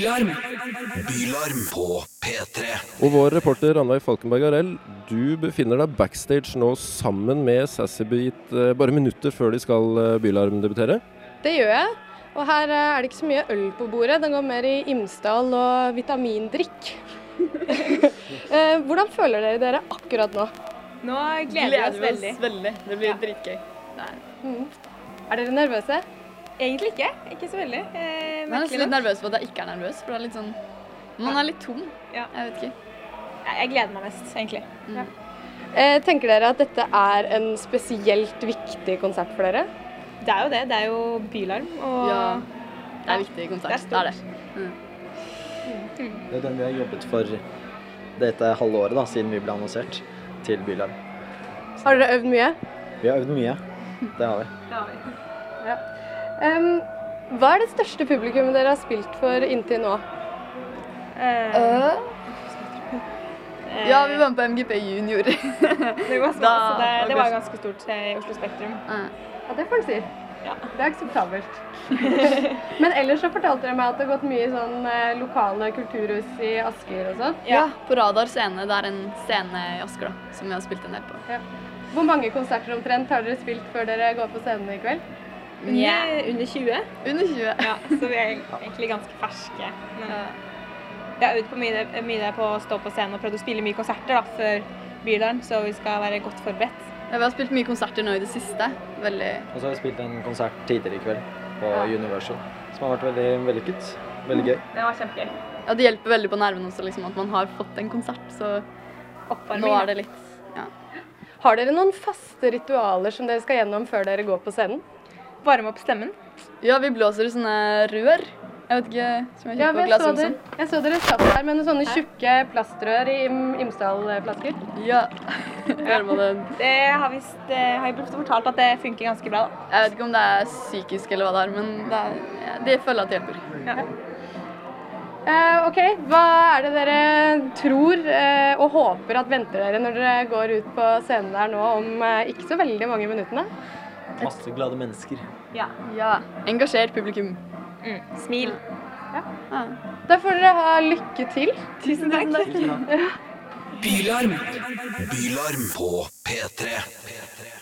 Bylarm. Bylarm på P3. Og vår reporter Ranveig Falkenberg Arell, du befinner deg backstage nå sammen med Sassy Beat bare minutter før de skal Bylarm debutere. Det gjør jeg, og her er det ikke så mye øl på bordet, den går mer i Imsdal og vitamindrikk. Hvordan føler dere akkurat nå? Nå gleder vi oss veldig. Det blir dritgøy. Er dere nervøse? Egentlig ikke så veldig. Jeg er nesten litt nervøs for at jeg ikke er nervøs, for det er litt sånn, man er litt tom, Ja. jeg vet ikke. Jeg gleder meg mest, egentlig. Tenker dere at dette er en spesielt viktig konsert for dere? Det er jo det, det er jo Bylarm, og Ja, det er viktig konsert, det er det. Det er den vi har jobbet for dette halve året da, siden vi ble annonsert til Bylarm. Har dere øvd mye? Vi har øvd mye, det har vi. Hva er det største publikummet dere har spilt for inntil nå? Ja, vi var med på MGP Junior. det var små, så det var ganske stort i Oslo Spektrum. Ja, det får du si. Ja. Det er akseptabelt. Men ellers så fortalte dere meg at det har gått mye i sånn lokale kulturhus i Asker og sånn. Ja, på Radar scene, det er en scene i Asker da, som vi har spilt en del på. Ja. Hvor mange konserter omtrent har dere spilt før dere går på scenen i kveld? Under 20. Under 20. Ja, så vi er egentlig ganske ferske. Men vi har øvd på mye på å stå på scenen og prøvd å spille mye konserter da, før Bylarm, så vi skal være godt forberedt. Ja, vi har spilt mye konserter nå i det siste. Veldig. Og så har vi spilt en konsert tidligere i kveld på Universal, som har vært veldig vellykket, veldig gøy. Det var kjempegøy. Ja, det hjelper veldig på nervene også, liksom, at man har fått en konsert, så nå er det litt, ja. Har dere noen faste ritualer som dere skal gjennom før dere går på scenen? Varme opp stemmen. Ja, vi blåser i sånne rør. Jeg vet ikke, som jeg Ja, kjøper på jeg Glasshusen. så dere satt der med noen sånne tjukke plastrør i Imsdal-flasker. Ja, gjør man det. Det har jeg blitt fortalt at det funker ganske bra da. Jeg vet ikke om det er psykisk eller hva det er, men det føler jeg at det hjelper. Ja. Ok, hva er det dere tror og håper at venter dere når dere går ut på scenen der nå om ikke så veldig mange minuttene? Masse glade mennesker. Ja. Ja, engasjert publikum. Smil. Ja. Da får dere ha lykke til. Tusen takk. Bylarm. Bylarm på P3.